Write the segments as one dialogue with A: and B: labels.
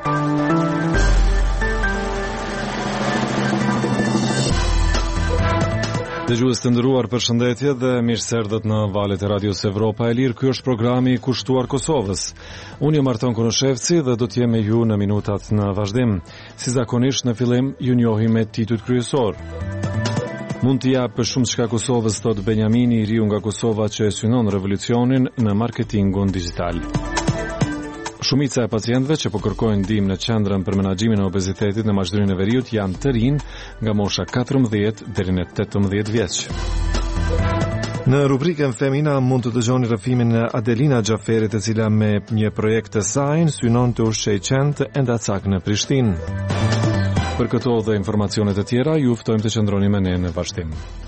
A: Dëgjues të nderuar, përshëndetje dhe mirëserdhët në valët e Radios Evropa e Lirë. Ky është programi i kushtuar Kosovës. Unë jam Arton Konoshevci dhe do të jem me ju në minutat në vazhdim. Si zakonisht në fillim ju njohim me titujt kryesor. Mund të jap shumë çka Kosovës, thot Benjamini, i riu nga Kosova që synon revolucionin në marketingun digjital. Shumica e pacientëve që po kërkojnë ndihmë në qendrën për menaxhimin e obezitetit në Maqedoninë e Veriut janë të rinj nga mosha 14 deri në 18 vjeç. Në rubrikën Femina mund të dëgjoni rrëfimin e Adelina Xhaferit, e cila me një projekt të saj synon të ushqej qend e ndacak në Prishtinë. Për këto dhe informacione të tjera, ju ftojmë të qëndroni me ne në vazhdim.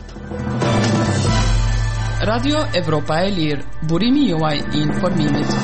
B: Radio Evropa e Lirë, burimi juaj i informimit.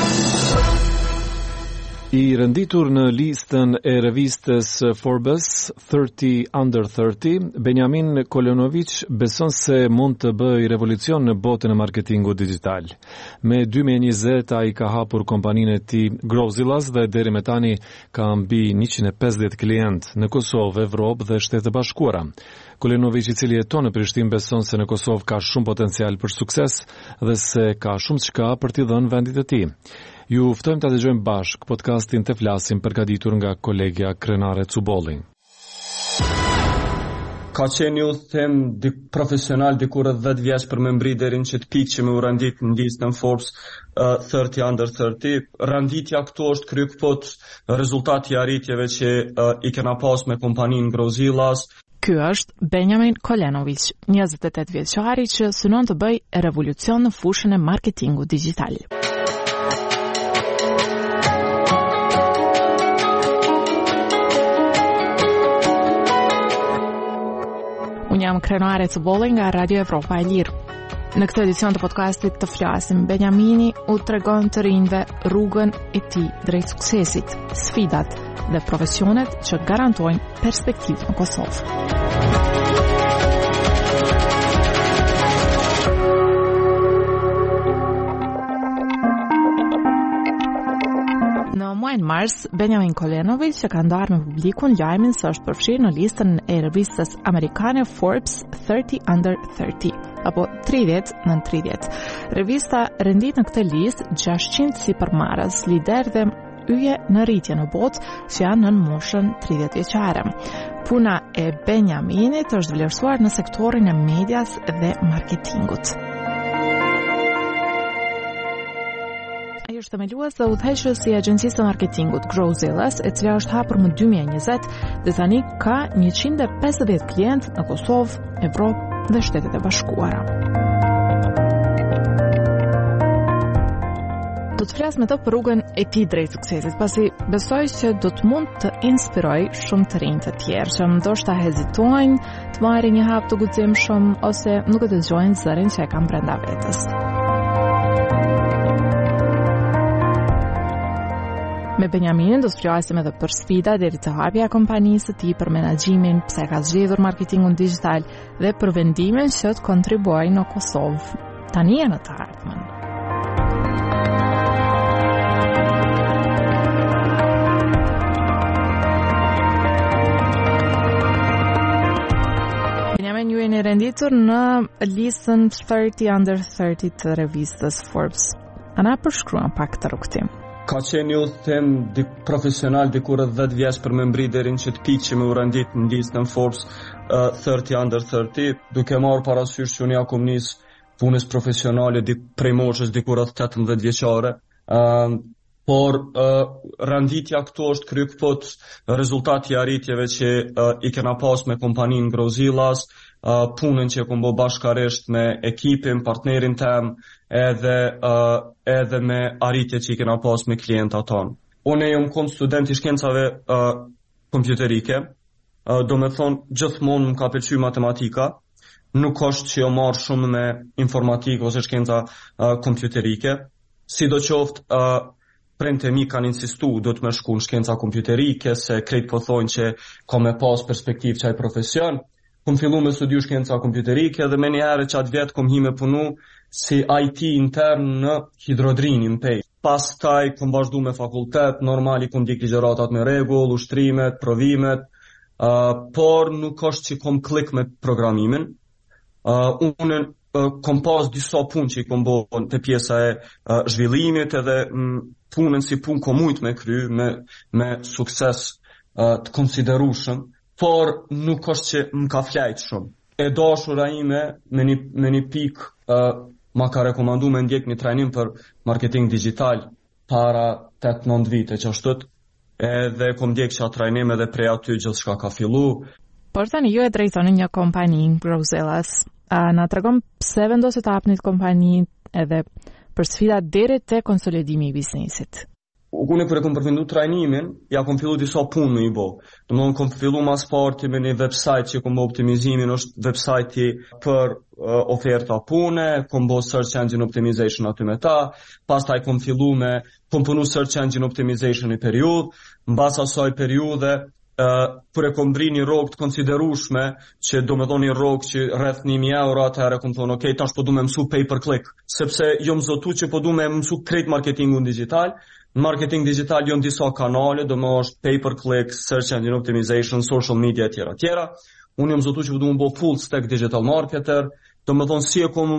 A: I renditur në listën e revistës Forbes 30 Under 30, Benjamin Kolonovic beson se mund të bëjë revolucion në botën e marketingut digjital. Me 2020 ai ka hapur kompaninë e tij Growzillas dhe deri më tani ka mbi 150 klientë në Kosovë, Evropë dhe Shtetet e Bashkuara. Kolonovic, i cili jeton në Prishtinë, beson se në Kosovë ka shumë potencial për sukses dhe se ka shumë çka për t'i dhënë vendit të tij. Ju ftojmë ta dëgjojmë bashk podcastin Të flasim, përgatitur nga kolegja Krenare Cubolli.
C: Ka qenë një udhëtim profesional dikur 10 vjeç për me mbri deri në çet pikë që më u randit në listën Forbes 30 Under 30. Randitja këtu është kryepot rezultati i arritjeve që i kena pas me kompaninë Growzillas.
D: Ky është Benjamin Kolenovic, 28 vjeçari që synon të bëjë revolucion në fushën e marketingut digjital. Unë jam Krenare Cubolli nga Radio Evropa e Lirë. Në këtë edicion të podcastit Të flasim, Benjamini u tregon të rinjve rrugën e tij drejt suksesit, sfidat dhe profesionet që garantojnë perspektivë në Kosovë. Në muajin mars, Benjamin Kolenovic, që ka ndarë me publikun lajmin se është përfshirë në listën e revistës amerikane Forbes 30 Under 30, apo 30 nën 30. Revista rendit në këtë listë 600 sipërmarrës, lider dhe yje në rritje në botë që janë në moshën 30 vjeçare. Puna e Benjaminit është vlerësuar në sektorin e medias dhe marketingut. Ai është themelues dhe udhëheqës i agjencisë së marketingut Growzillas, e cila është hapur më 2020 dhe tani ka 150 klientë në Kosovë, Evropë dhe Shtetet e Bashkuara. Do të flas me të për rrugën e tij drejt suksesit, pasi besoj që do të mund të inspiroj shumë të rinj të tjerë që ndoshta hezitojnë të marrin një hap të guximshëm ose nuk e dëgjojnë zërin që e kanë brenda vetes. Me Benjaminin do të flasim edhe për sfida deri te hapja e kompanisë së tij, për menaxhimin, pse ka zgjedhur marketingun digjital dhe për vendimin që të kontribuojë në Kosovë tani e në të ardhmen. Benjamin, ju jeni renditur në listën 30 Under 30 të revistës Forbes. A na përshkruan pak të rrugtim?
C: Ka qenë një udhëtim profesional dikur 10 vjeç për me mbri deri në çet pikë që më u randit në listën Forbes 30 Under 30, duke marrë parasysh që unë kom nis punës profesionale prej moshës dikur 18 vjeçare. Por randitja këtu është kryepot rezultati i arritjeve që i kena pas me kompaninë Growzillas, punën që kom bë bashkërisht me ekipin, partnerin tem, edhe me arritjet që i kena pas me klientat tonë. Unë jam kon student i shkencave kompjuterike, do me thonë gjithmonë më ka pëlqyer matematika, nuk është që jo marr shumë me informatikë ose shkenca kompjuterike, sidoqoftë prente mi kanë insistu do të më shku në shkenca kompjuterike, se krejt po thonë që ka me pas perspektiv qaj profesion. Kom fillu me studiu shkenca kompjuterike dhe me një herë që atë vjetë kom hi me punu si IT intern në hidrodrinin pej. pastaj kom vazhdu me fakultet, normali kom ndjek ligjëratat me rregull, ushtrimet, provimet, por nuk është që kom klik me programimin. Unë kom pas disa punë që i kom bën te pjesa e zhvillimit, edhe punën si punë kom mujt me kry me sukses të konsiderueshëm, por nuk është që më ka flajt shumë. E dashura ime me një pikë ma ka rekomandu me ndjek një trajnim për marketing digital para 8-9 vite që është edhe kom ndjek që a trajnim edhe prej aty gjithçka ka fillu.
D: Por tani ju e drejtoni një kompani Growzillas. Na tregon pse vendoset të hapni kompani edhe për sfidat deri te konsolidimi i biznesit.
C: Unë kur e kom përfundu trajnimin, ja kom fillu disa punë me i bo. Domethënë kom fillu mas parti me një website që kom bo optimizimin, është website për oferta pune, kom bo search engine optimization aty me ta, pastaj kom punu search engine optimization i periudhë, mbas asaj periudhe kur e kom bri një rrogë të konsiderueshme, që do me thonë një rrogë që rreth 1.000 euro, atëherë kom thonë, ok, tash po du me mësu pay per click, sepse jo më zotu që po du me mësu krejt marketingun digital. Në marketing digital jo në disa kanale, do më është pay per click, search engine optimization, social media, tjera. Unë jam zotu që po du me bo full stack digital marketer, do me thonë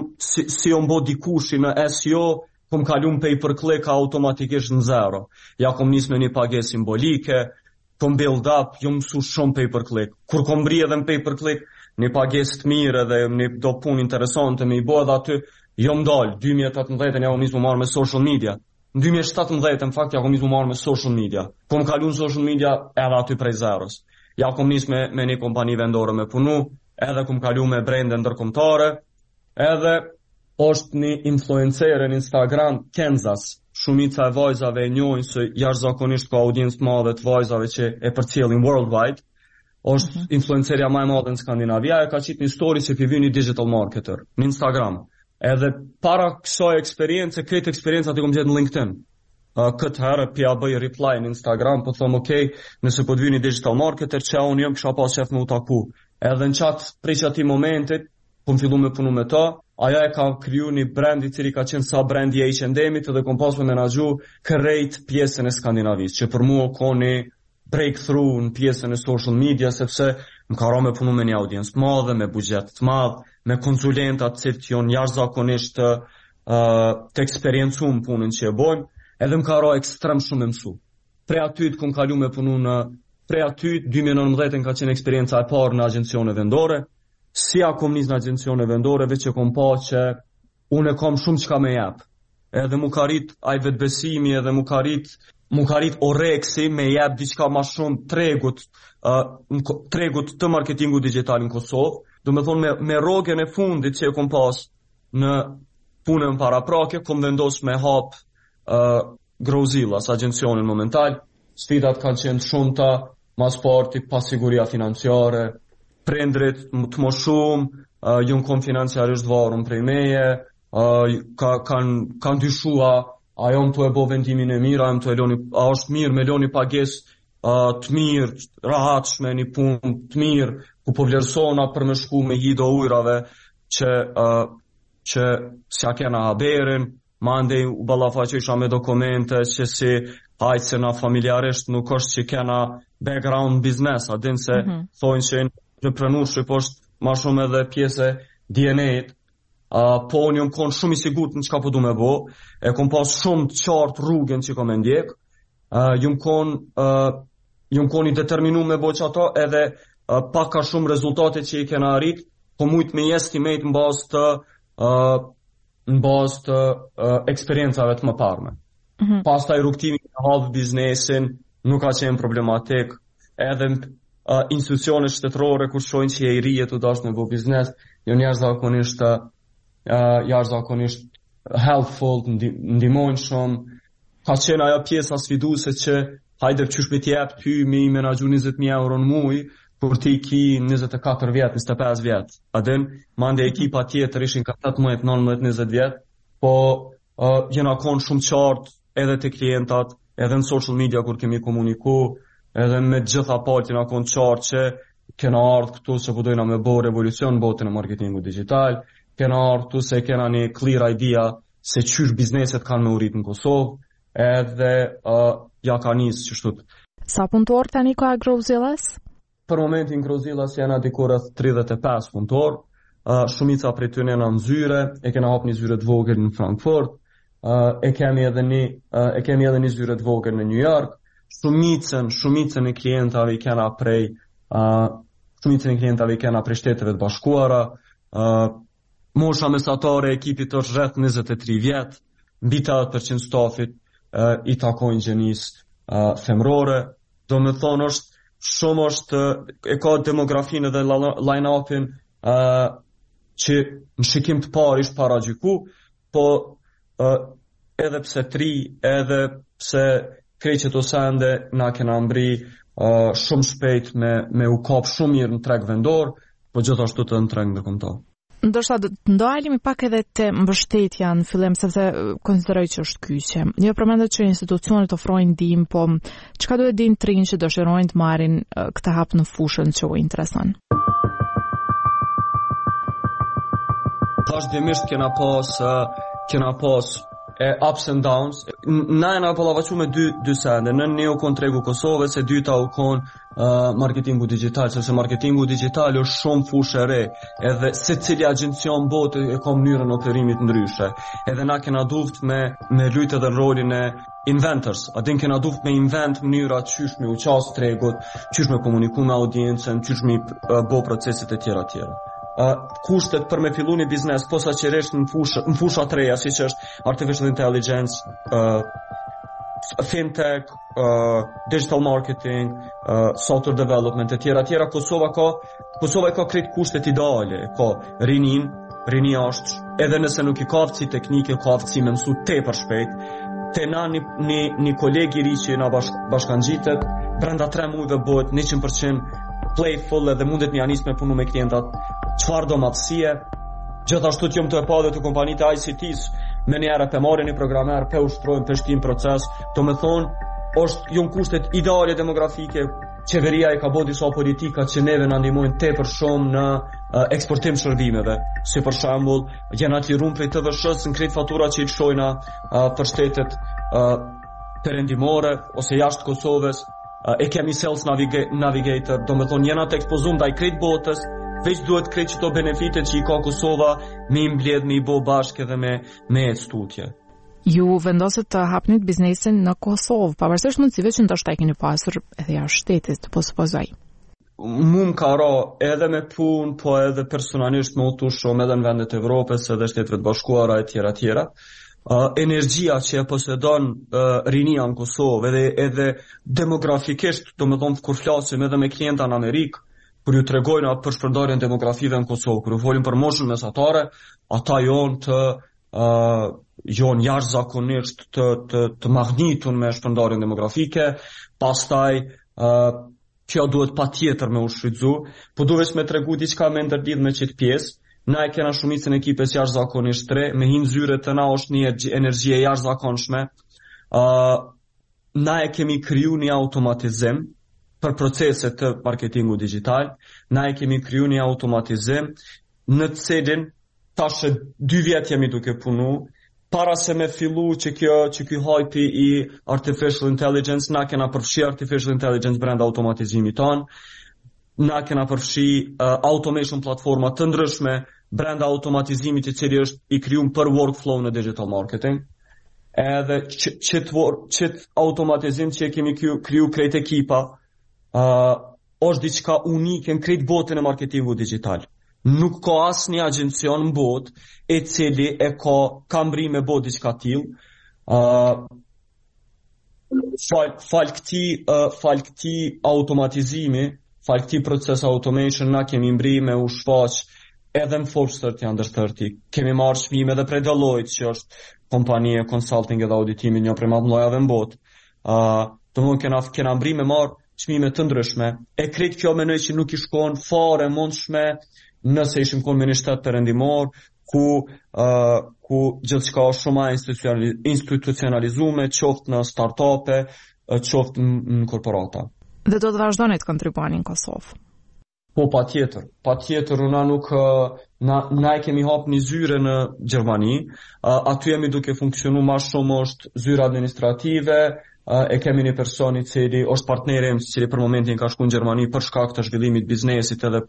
C: si jo më bo dikushi në SEO, kom kalum pay per click automatikisht në zero. Ja kom nis me një pagesë simbolike, kom build up, jo mësu shumë pay per click. Kur kom bri edhe në pay per click, një pagesë të mirë edhe një do punë interesante me i bo edhe aty, jo më dalë, 2018 ja kom nis me marrë me social media. Në 2017 në fakt ja kom nis me marrë me social media. Kom kalun social media edhe aty prej zeros. Ja kom nis me një kompani vendore me punu, edhe kom kalu me brende ndërkombëtare, edhe është një influencer në Instagram, Kansas. Shumica e vajzave e njohin se jashtëzakonisht ka audiencë të madhe të vajzave që e përcjellin worldwide. Është influencerja më e madhe në Skandinavia, e ka qitë një story që pi një digital marketer në Instagram. Edhe para kësaj eksperience, këtë eksperiencat i kom gjetë në LinkedIn. Këtë herë pja bëj reply në Instagram, po thëmë okej, nëse po të vi një digital marketer, që unë jam kisha pas qef me u taku. Edhe në qatë prej që ati momentit, po më fillu me punu me ta, aja e ka kriju një brand i cili ka qenë sa brand i H&M-it edhe kom pas me menagju kërrejt pjesën e Skandinavisë, që për mua ka një breakthrough në pjesën e social media, sepse më ka ra me punu me një audiencë të madhe, me buxhet të madh, me konsulentat cilët janë jashtëzakonisht të eksperiencum punën që e bojmë, edhe më ka ra ekstrem shumë mësu. Prej aty të kom kalu me punu prej aty 2019 ka qenë eksperienca e parë në agjencione vendore. Si a kom nis në agjencione vendore, veç që kom pa që unë e kom shumë çka me jap. Edhe mu ka rit ai vetbesimi, edhe mu ka rit oreksi me jap diçka më shumë tregut të marketingu digital në Kosovë. Do me thonë me rrogën e fundit që e kom pas në punën paraprake, kom vendos me hap Growzillas, agjencionin momental. Sfidat kanë qenë shumëta, mas parti pasiguria financiare, prindrit të më shumë, jënë kom financiarisht varun prej meje, kanë dyshua, a jom të e bo vendimin e mirë, a është mirë me loni pages të mirë, rahatshme, një punë të mirë, ku po vlerësona për me shku me hido ujrave që s'ja kena haberin, ma ndej u ballafaqisha me dokumente që si hajtë se na familjarisht nuk është që kena background biznes, a din se thojnë që entrepreneurship është ma shumë edhe pjesë DNA-t, po unë jom konë shumë i sigurt në çka po du me bo, e kom pas shumë të qartë rrugën që kom e ndjek, jom konë i determinu me bo që ato, edhe pak ka shumë rezultate që i kena arrit, po mujt me estimate në bazë të eksperiencave të më parme. Pastaj rrugtimi në halë biznesin nuk ka qenë problematik, edhe institucionet shtetërore kur shojnë që i rije të dashnë në bo biznes, janë jashtëzakonisht helpful, ndihmojnë shumë. Ka qenë ajo pjesa sfiduese që hajde qysh me t'jep ty me i menaxhu 20.000 euro në muj, kur ti ki 24 vjet, 25 vjet. Adin, mande ekipa tjetër ishin ka 18, 19, 20 vjet, po jena konë shumë qartë edhe të klientat, edhe në social media kur kemi komuniku, edhe me gjitha palët jena konë qartë që kena ardhë këtu se përdojna me bo revolucion në botën e marketingu digital, kena ardhë këtu se kena një clear idea se qysh bizneset kanë me urit në Kosovë, edhe ja ka nisë që shtut.
D: Sa punëtor tani ka Growzillas?
C: Për momentin Growzillas janë diku rreth 35 punëtor. Shumica prej tyre janë në zyre, e kena hap një zyre të vogël në Frankfurt, e kemi edhe një zyre të vogël në New York. Shumicën e klientave i kena prej Shteteve të Bashkuara. Mosha mesatare e ekipit është rreth 23 vjet, mbi 80% stafit i takojnë gjenisë femrore. Do me thonë e ka demografinë dhe line-upin që në shikim të parë ishtë paragjyku, po edhe pse edhe pse kreqet o sende na kena mbri shumë shpejt me u kap shumë mirë në treg vendor, po gjithashtu të në treg ndërkombëtar.
D: Ndoshta ndalemi pak edhe te mbështetja në fillim, sepse konsideroj që është kyçe. Jo përmendet që institucionet ofrojnë ndihmë, po çka duhet dinë të rinj që dëshirojnë të marrin këtë hap në fushën që u intereson?
C: Vazhdimisht kena pas ups and downs. Na e na pallavaçu me dy sende. Në ne u kon tregu Kosovës, e dyta u kon marketingu digital, sepse marketingu digital është shumë fushë e re, edhe secili agjencion botë e ka mënyrën operimit ndryshe. Edhe na kena duft me lujt edhe rolin e inventors. Adin kena duft me invent mënyra qysh me u qas tregut, qysh me komuniku me audiencën, qysh me bo proceset e tjera. Kushtet për me fillu një biznes posaçërisht në fusha të reja, siç është artificial intelligence, fintech, digital marketing, software development e tjera. Kosova ka krejt kushtet ideale, ka rini ashtë, edhe nëse nuk i ka aftësi teknike, ka aftësi me mësu tepër shpejt. Te na një kolegi ri që na bashkangjitet, brenda 3 muajve bëhet 100% playful edhe mundet një anis me punu me klientat çfarë do matësie. Gjithashtu që më të e pa dhe të kompanitë ICT-s, me njerë për marrë një programer, për ushtrojnë, për shtim proces, do me thonë, jonë kushtet ideale demografike, qeveria i ka bo disa politika që neve në ndihmojnë tepër shumë në eksportim shërbimeve. Si për shembull, jena të lirum prej TVSH-s në krejt fatura që i shojna për shtetet perëndimore ose jashtë Kosovës, e kemi Sales Navigator, do me thonë jena të ekspozum ndaj krejt botës, veç duhet krejt qëto benefitet që i ka Kosova me i mbledh, me i bo bashkë edhe me tutje.
D: Ju vendoset të hapnit biznesin në Kosovë, pavarësisht mundësive që ndoshta e keni pasur edhe jashtë shtetit, po supozoj.
C: Mum ka ra edhe me punë, po edhe personalisht me utu shumë edhe në vendet Evropës, edhe Shteteve të Bashkuara e tjera. Energjia që e posedon rinia në Kosovë edhe demografikisht, do me thonë kur flasim edhe me klienta në Amerikë, kur ju tregojnë për shpërndarjen demografive në Kosovë, kur ju folim për moshën mesatare, ata jonë jashtëzakonisht të magnitun me shpërndarjen demografike, pastaj kjo duhet patjetër me u shfrytzu, po duhet me tregu diçka me ndërdidh me qëtë pjesë. Na e kena shumicën e ekipes jashtëzakonisht tre, me hinë zyre të na është një energjie jashtëzakonshme. Na e kemi kriju një automatizim për proceset të marketingu digital. Na e kemi kriju një automatizim në cilin tash 2 vjet jemi duke punu. Para se me fillu që ky hype i artificial intelligence, na kena përfshi artificial intelligence brenda automatizimit tonë. Na kena përfshi automation platforma të ndryshme brenda automatizimit i cili është i krijuar për workflow në digital marketing. Edhe qët automatizim që kemi kriju krejt ekipa është diçka unike në krejt botën e marketingu digital. Nuk ka asë një agencion në botë e cili e ka mbri me botë diçka tillë. Fal këti automatizimi, fal këti proces automation, na kemi mbri me u shfaq edhe në Forbes 30 Under 30. Kemi marrë çmime edhe prej Deloitte, që është kompanie consulting edhe auditimi një prej më të mëdha në botë. Domthonë kena mbri me marrë çmime të ndryshme. E krejt kjo menoj që nuk i shkon fare mundshme nëse ishim konë me një shtet perëndimor, ku gjithçka është shumë institucionalizume, qoftë në startupe, qoftë në korporata.
D: Dhe do të vazhdoni të kontribuani në Kosovë?
C: Po, patjetër, una nuk Na e kemi hap një zyre në Gjermani, aty jemi duke funksionu ma shumë është zyra administrative, e kemi një person I cili është partneri im, cili për momentin ka shku në Gjermani për shkak të zhvillimit biznesit edhe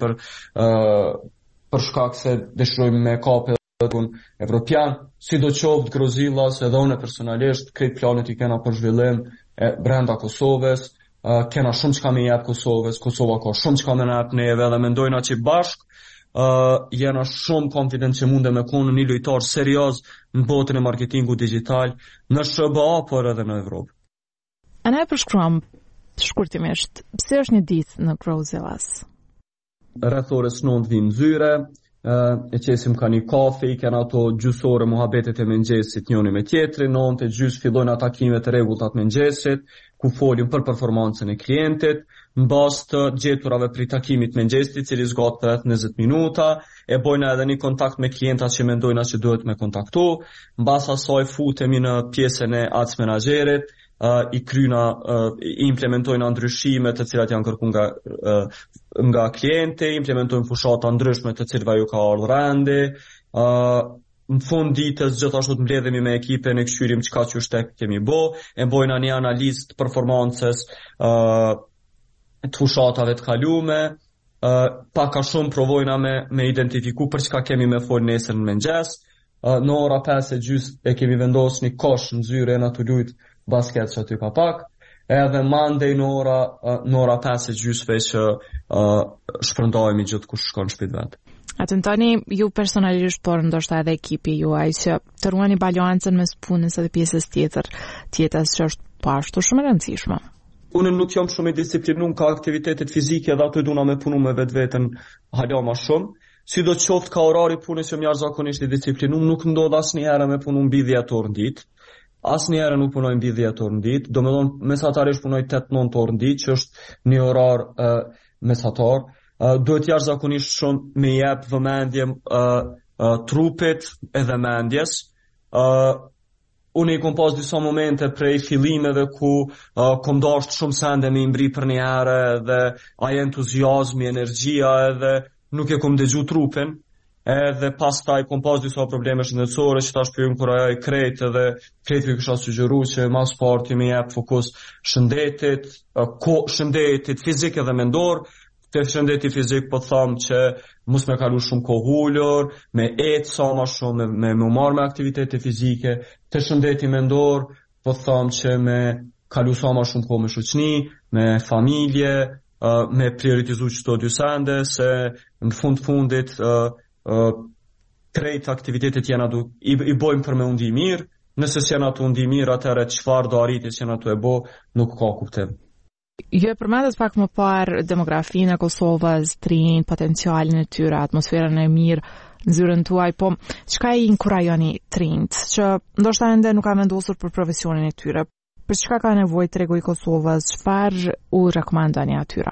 C: për shkak se dëshirojmë me kape dhe evropian, sidoqoftë Grozillas, edhe unë personalisht këtë planet I kena për zhvillim brenda Kosovës, kena shumë çka me jep Kosovës, Kosova ka shumë çka me na jep neve dhe mendojna që bashk jena shumë confident që mundem me konë një lojtar serioz në botën e marketingu digital në SBA por edhe në Evropë.
D: A na e përshkruam shkurtimisht, pse është një ditë në Grozillas?
C: Rreth orës 9 vim zyre, e qesim ka një kafe, kena ato gjysore muhabetet e mëngjesit njëri me tjetrin, 9:30 fillojnë takimet e rregullt të mëngjesit, ku folim për performancën e klientit, në bazë të gjeturave për takimit mëngjesit, cili zgat rreth 20 minuta, e bojna edhe një kontakt me klientat që mendojna që duhet me kontaktu, mbas asaj futemi në pjesën e ads menaxherit, I implementojnë ndryshimet të cilat janë kërkuar nga klienti, implementojnë fushata ndryshme të cilëve ju ka ardhur rende, në fund ditës gjithashtu të mbledhemi me ekipin e këshyrim çka çështek kemi bë, e bojna një analizë të performancës të fushatave të kaluame, pak a shumë provojna me identifiku për çka kemi me fol nesër në mëngjes. Në ora 5:30 e kemi vendosur një kosh në zyre na të lut basket që aty ka pak, edhe mandej në ora 5:30 që shpërndajemi gjithë kush shkon në shtëpi vet.
D: Atentoni ju personalisht, por ndoshta edhe ekipi juaj që të ruani balancën mes punës edhe pjesës tjetër, që është pashtu shumë e rëndësishme.
C: Unë nuk jam shumë I disiplinuar ka aktivitetet fizike dhe aty duna me punu me vetveten hala më shumë. Sidoqoftë ka orari punës që më jashtëzakonisht I disiplinuar, nuk ndodh asnjëherë me punu mbi 10 orë në ditë. Asnjëherë nuk punoj mbi 10 orë në ditë, domethënë mesatarisht punoj 8-9 orë në ditë, që është një orar mesatar. Duhet jashtëzakonisht shumë me jep vëmendje trupit edhe mendjes. Unë I kom pas disa momente prej fillimeve ku kom dashur shumë sende me mbri për një herë dhe ai entuziazmi, energjia edhe nuk e kom dëgju trupin. Edhe pastaj kom pas disa probleme shëndetësore që tash pyem kur ajo I krejt edhe krejtëve kisha sugjeruar që mas parti me jep fokus shëndetit fizik edhe mendor. Te shëndeti fizik po them që mos me kalu shumë kohë ulur, me ecë sa më shumë, me marr me aktivitete fizike. Te shëndeti mendor po them që me kalu sa më shumë kohë me shoqni, me familje, me prioritizu çdo dy sende se në fundit krejt aktivitetet janë ato I bojmë për me undi mirë, nëse s'janë ato undi mirë, atëherë çfarë do arritet që janë ato e bë, nuk ka kuptim.
D: Ju e përmendet pak më parë demografinë e Kosovës, trin, potencialin e tyre, atmosferën e mirë në zyrën tuaj, po çka I inkurajoni trinjt, që ndoshta ende nuk kanë vendosur për profesionin e tyre, për çka ka nevojë tregu I Kosovës, çfarë u rekomandoni atyre?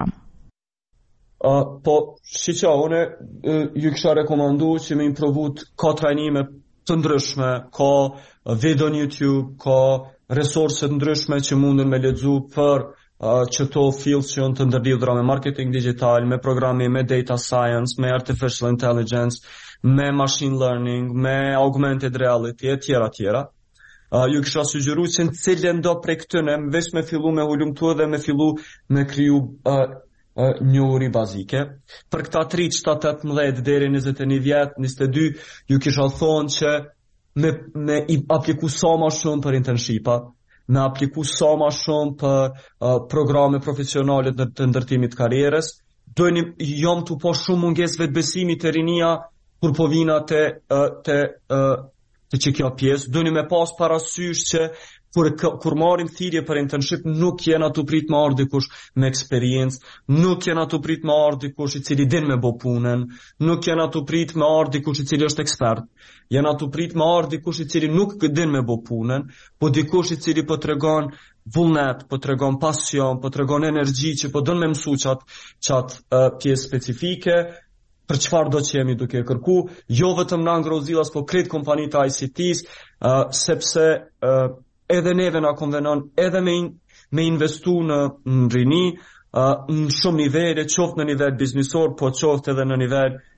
C: Po, shiqa, une ju kisha rekomandu që me improvut ka trajnime të ndryshme, ka video në YouTube, ka resurset ndryshme që mundën me lexu për qëto fields që janë të ndërlidhura me marketing digital, me programe, me data science, me artificial intelligence, me machine learning, me augmented reality, e tjera. Ju kisha sugjeru që në cilën do prej këtyne, veç me fillu me hulumtu dhe me fillu me kriju njohuri bazike. Për këta 3, 7, 18 deri 21 vjet, 22, ju kisha thonë që me I apliku sa ma shumë për internshipa, me apliku sa ma shumë për programe profesionale të ndërtimit karrierës. Jam të po shumë munges vetbesimi të rinia kur po vina të që kjo pjesë. Dojni me pas parasysh që kur marrim thirrje për internship, nuk jena të prit me ardhi dikush me eksperiencë, nuk jena të prit me ardhi dikush I cili din me bo punën, nuk jena të prit me ardhi dikush I cili është ekspert, jena të prit me ardhi dikush I cili nuk din me bo punën, po dikush I cili po tregon vullnet, po tregon pasion, po tregon energji që po don me mësu qatë pjesë specifike, për çfarë do që jemi duke kërku, jo vetëm në Grozillas, po krejt kompanitë të ICT-s, sepse edhe neve na konvenon edhe me investu në rini, në shumë nivele, qoftë në nivel biznesor, po qoftë edhe në nivel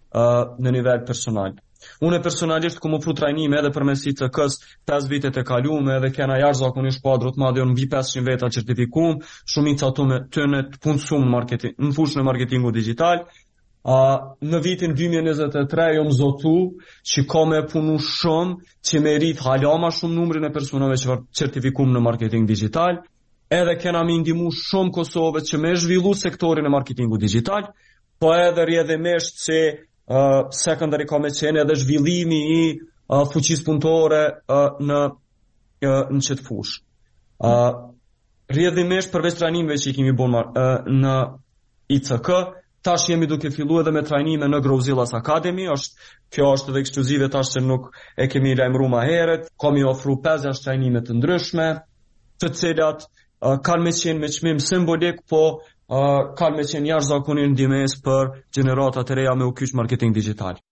C: në nivel personal. Unë personalisht ku më pru trajnime edhe përmes ICK-s 5 vitet e kalume edhe kena jashtëzakonisht kuadro të madhe, unë mbi 500 veta certifikum, shumica të në punësum në fushën e marketingu digital. Në vitin 2023 jom zotu që ka me punu shumë, që me rrit halama shumë numrin e personave që certifikum në marketing digital, edhe kena me ndimu shumë Kosovë që me zhvillu sektorin e marketingu digital, po edhe rrjedhimisht që secondary ka me qenë edhe zhvillimi i fuqis punëtore në qëtë fush. Rrjedhimisht përveç trajnimeve që i kemi bërë në ICK, tash jemi duke fillu edhe me trajnime në Growzillas Academy, kjo është edhe ekskluzive tash që nuk e kemi lajmëruar më herët, kemi ofru 5-6 trajnime të ndryshme, të cilat kanë me qenë me çmim simbolik, po kanë me qenë jashtëzakonisht ndihmës për gjeneratat e reja me u kyç marketing digital.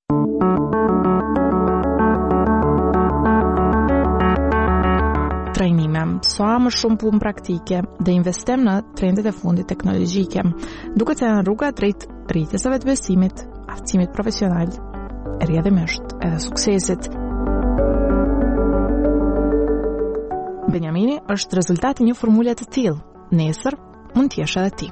D: Trajnime, sa më shumë punë praktike dhe investim në trendet e fundit teknologjike, duke qenë rruga drejt rritjes së vetbesimit, aftësimit profesional, e rrjedhimisht edhe suksesit. Benjamini është rezultati një formule të tillë. Nesër mund të jesh edhe ti.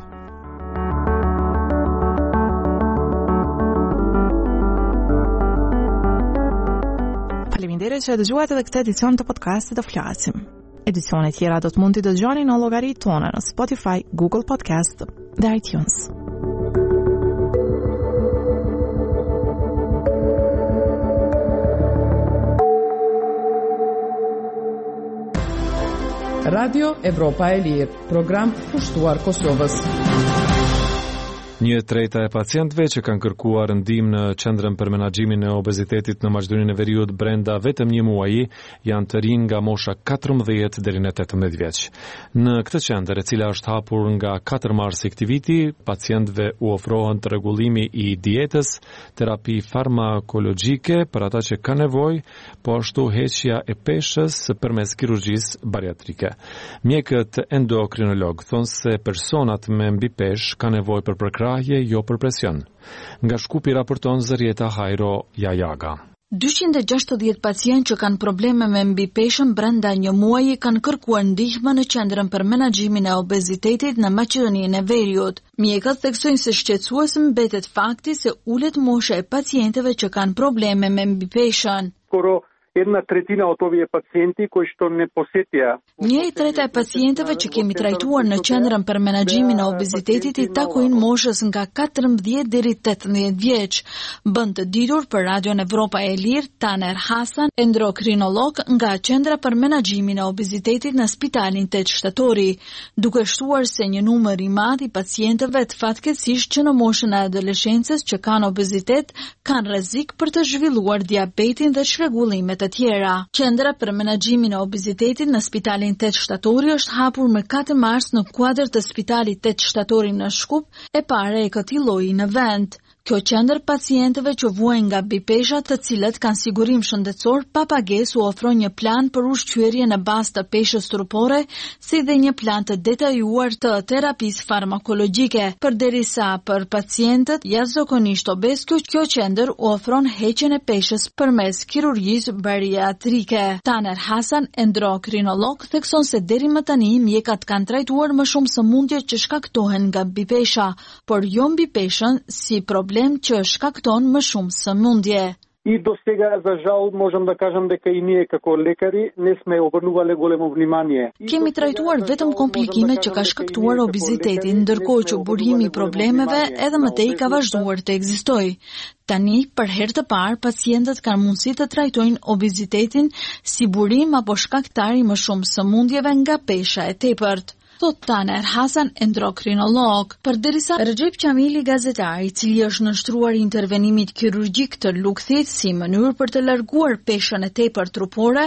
D: Faleminderit që e dëgjuat edhe këtë edicion të podcastit të Flasim. Edicionet tjera do të mund t'i dëgjoni në llogaritë tona në Spotify, Google Podcast dhe iTunes.
B: Radio Evropa e Lirë, program kushtuar Kosovës.
A: 1/3 e pacientëve që kanë kërkuar ndihmë në Qendrën për Menaxhimin e Obezitetit në Maqedoninë e Veriut brenda vetëm një muaji janë të rinj nga mosha 14 deri në 18 vjeç. Në këtë qendër, e cila është hapur nga 4 mars i këtij viti, pacientëve u ofrohen rregullimi i dietës, terapi farmakologjike për ata që kanë nevojë, po ashtu heqja e peshës përmes kirurgjisë bariatrike. Mjekët endokrinolog thonë se personat me mbi peshë kanë nevojë për jo për presion. Nga Shkupi raporton Zërieta Hajro Jajaga.
E: 260 pacientë që kanë probleme me mbipeshën brenda një muaji kanë kërkuar ndihmë në Qendrën për Menaxhimin e Obezitetit në Maqedoninë e Veriut. Mjekët theksojnë se shqetësues mbetet fakti se ulet mosha e pacientëve që kanë probleme me mbipeshën.
F: Jedna tretina od ovih pacijenti koji što ne posjetija.
E: 1/3 e pacientëve që kemi trajtuar në Qendrën për Menaxhimin e Obezitetit i takojnë moshës nga 14 deri 18 vjeç. Bën të ditur për Radion Evropa e Lirë Taner Hasan, endokrinolog nga Qendra për Menaxhimin e Obezitetit në Spitalin 8 Shtatori, duke shtuar se një numër i madh i pacientëve të fatkeqësisht që në moshën e adoleshencës që kanë obezitet kanë rrezik për të zhvilluar diabetin dhe çrregullimet të tjera. Qendra për Menaxhimin e Obezitetit në Spitalin 8 Shtatori është hapur më 4 mars në kuadër të Spitalit 8 Shtatori në Shkup, e para e këtij lloji në vend. Kjo qendër pacientëve që vuajnë nga mbipesha të cilët kanë sigurim shëndetësor pa pagesë u ofron një plan për ushqyerje në bazë të peshës trupore, si dhe një plan të detajuar të terapisë farmakologjike. Përderisa për pacientët jashtëzakonisht obez, kjo qendër u ofron heqjen e peshës përmes kirurgjisë bariatrike. Taner Hasan, endokrinolog, thekson se deri më tani mjekat kanë trajtuar më shumë sëmundjet që shkaktohen nga mbipesha, por jo mbipeshën si problem që shkakton më shumë sëmundje.
F: I do сега, за жал, можем да кажем дека и ние како лекари не сме обрнувале големо внимание.
E: Kemi trajtuar vetëm komplikimet që ka shkaktuar obezitetin, ndërkohë që burimi i problemeve edhe më tej ka vazhduar të ekzistojë. Tani, për herë të parë, pacientët kanë mundësi të trajtojnë obezitetin si burim apo shkaktar i më shumë sëmundjeve nga pesha e tepërt. Thot Taner Hasan, endokrinolog. Përderisa Recep Qamili, gazetar, i cili është nënshtruar intervenimit kirurgjik të lukthit si mënyrë për të larguar peshën e tepërt trupore,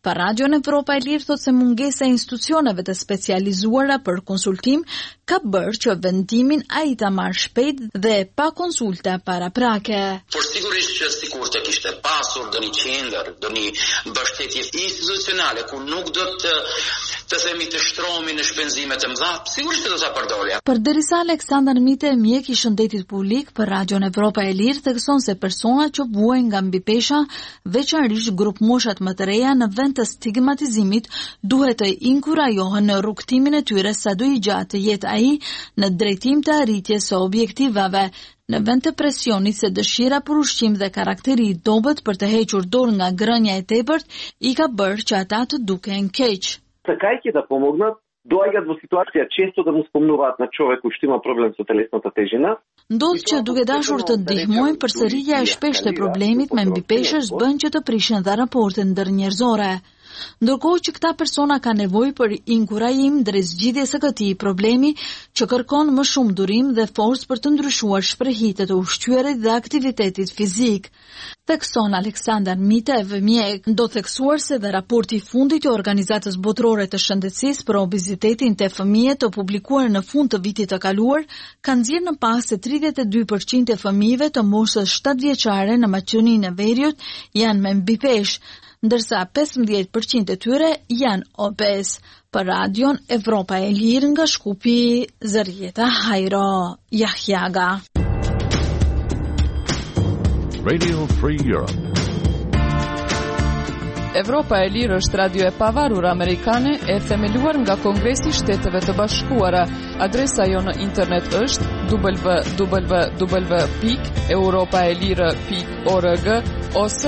E: Pa Radion Evropa e Lirë thot se mungesa e institucioneve të specializuara për konsultim ka bërë që vendimin ai ta marrë shpejt dhe pa konsulta paraprake.
G: Por sigurisht që sikur të kishte pasur do një qendër, do një mbështetje institucionale ku nuk do të themi të shtrohemi në shpenzimet e mëdha, sigurisht do ta përdorja.
E: Përderisa Aleksandar Mite, mjek i shëndetit publik për Radion Evropa e Lirë, thekson se persona që vuajnë nga mbipesha, veçanërisht grup moshat më të reja në vend të stigmatizimit, duhet të inkurajohen në rrugtimin e tyre sado i gjatë të jetë ai në drejtim të arritjes së objektivave. Në vend të presionit se dëshira për ushqim dhe karakteri i dobët për të hequr dorë nga grënja e tepërt, i ka bërë që ata të duken keq.
H: Така да помогнат, доаѓаат во ситуација често да му спомнуваат на човек што има проблем со телесната тежина.
E: Ndodh që duke dashur të ndihmojnë, përsëritja e shpeshtë e problemit me mbipeshësh bën që të prishin dha raportet ndërnjerëzore. Ndërkohë që këta persona ka nevojë për inkurajim drejt zgjidhjes së këtij problemi që kërkon më shumë durim dhe forcë për të ndryshuar shprehitjet e ushqyerit dhe aktivitetit fizik. Thekson Aleksandar Mitev, mjek, do theksuar se dhe raporti i fundit i Organizatës Botërore të Shëndetësisë për obezitetin te fëmijët të publikuar në fund të vitit të kaluar, ka nxjerrë në pas se 32% e fëmijëve të moshës 7 vjeçare në Maqedoninë e Veriut janë me mbipesh, ndërsa 15% e tyre janë obez. Për Radion Evropa e Lirë nga Shkupi, Zërjeta Hajro Jahjaga.
I: Radio Free Europe.
B: Evropa e Lirë është radio e pavarur amerikane e themeluar nga Kongresi i Shteteve të Bashkuara. Adresa jo në internet është www.europaelire.org ose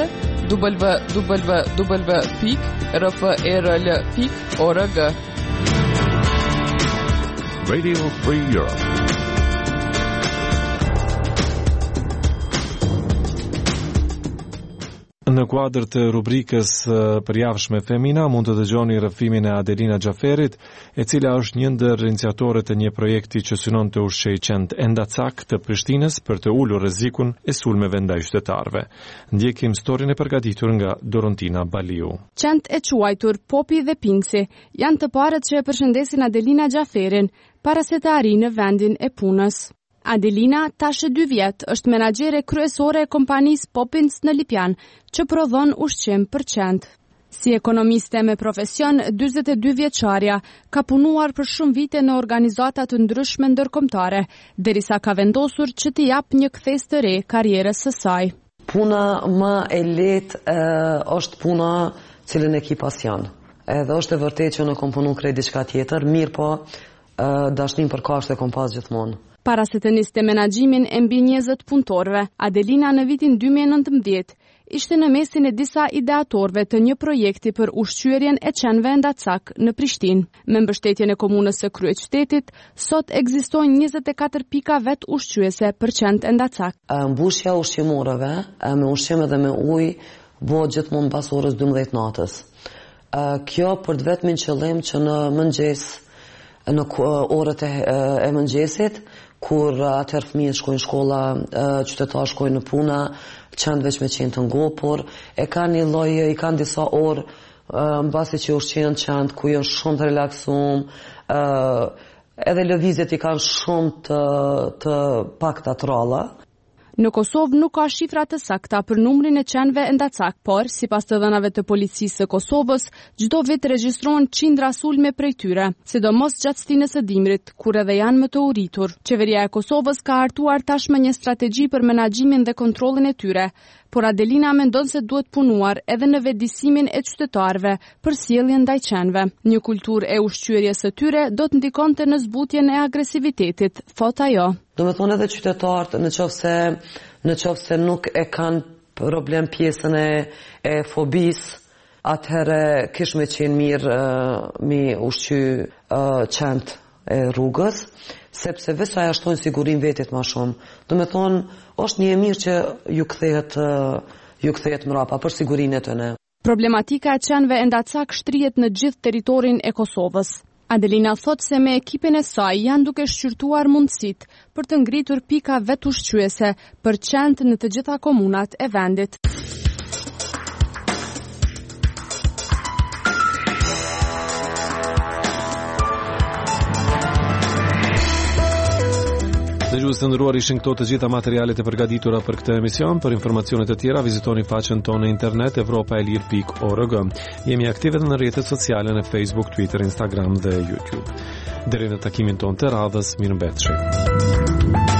B: www.rfrl.org.
I: Radio Free Europe.
A: Në kuadër të rubrikës përjavshme Femina, mund të dëgjoni rrëfimin e Adelina Xhaferit, e cila është një ndër iniciatorët e një projekti që synon të ushqejë qend Endacak të Prishtinës për të ulur rrezikun e sulmeve ndaj qytetarëve. Ndjekim historinë e përgatitur nga Dorontina Baliu.
J: Qend e quajtur Popi dhe Pinksi janë të parët që e përshëndesin Adelina Xhaferin para se të arrijë në vendin e punës. Adelina, tash 2 vjet, është menaxhere kryesore e kompanisë Popins në Lipjan, që prodhon ushqim për qend. Si ekonomiste me profesion, 42 vjeçarja ka punuar për shumë vite në organizata të ndryshme ndërkombëtare, derisa ka vendosur që t'i jap një kthes të re karrierës së saj.
K: Puna më e lehtë është puna cilën e ki pasion. Edhe është e vërtetë që në kom punu krejt diçka tjetër, mirë po dashnim për kashte kom pas gjithmonë.
J: Para se të niste menaxhimin e mbi 20 punëtorëve, Adelina në vitin 2019 ishte në mesin e disa ideatorëve të një projekti për ushqyerjen e qenve Endacak në Prishtinë. Me mbështetjen e komunës së kryeqytetit, sot ekzistojnë 24 pika vet ushqyese për qend Endacak.
K: Mbushja ushqimorëve me ushqim dhe me ujë bëhet gjithmonë pas orës 12 natës. Kjo për vetmin qëllim që në mëngjes, në orët e mëngjesit, kur atëherë fëmijët shkojnë shkolla, qytetarë shkojnë në puna, qenë veç me qenë të ngopur, i kanë disa orë mbasi që ushqen qenë, ku janë shumë të relaksum, edhe lëvizjet i kanë shumë të pakta të ralla.
J: Në Kosovë nuk ka shifra të sakta për numrin e qenve Endacak, por, sipas të dhënave të policisë së Kosovës, çdo vit regjistrohen qindra sulme prej tyre, sidomos gjatë stinës së dimrit, kur edhe janë më të uritur. Qeveria e Kosovës ka hartuar tashmë një strategji për menaxhimin dhe kontrollin e tyre, por Adelina mendon se duhet punuar edhe në vetëdijsimin e qytetarëve për sjelljen ndaj qenve. Një kulturë e ushqyerjes së tyre do të ndikonte në zbutjen e agresivitetit, thot ajo.
K: Do me thonë edhe qytetarët në qoftë se nuk e kanë problem pjesën e fobis, atëherë kish me qenë mirë mi ushqy qend e rrugës, sepse veç aja shtojnë sigurin vetit ma shumë. Do me thonë, është një e mirë që ju kthehet mrapa për sigurinë e tyre.
J: Problematika e qenve Endacak shtrihet në gjithë territorin e Kosovës. Adelina thot se me ekipin e saj janë duke shqyrtuar mundësit për të ngritur pika vet ushqyese për qend në të gjitha komunat e vendit.
A: Dëgjues të nderuar, ishin këto të gjitha materialet e përgatitura për këtë emision. Për informacione të tjera vizitoni faqen tonë në internet europaelir.org. Jemi aktive në rrjetet sociale në Facebook, Twitter, Instagram dhe YouTube. Deri në takimin tonë të radhës, mirëmbëjtje.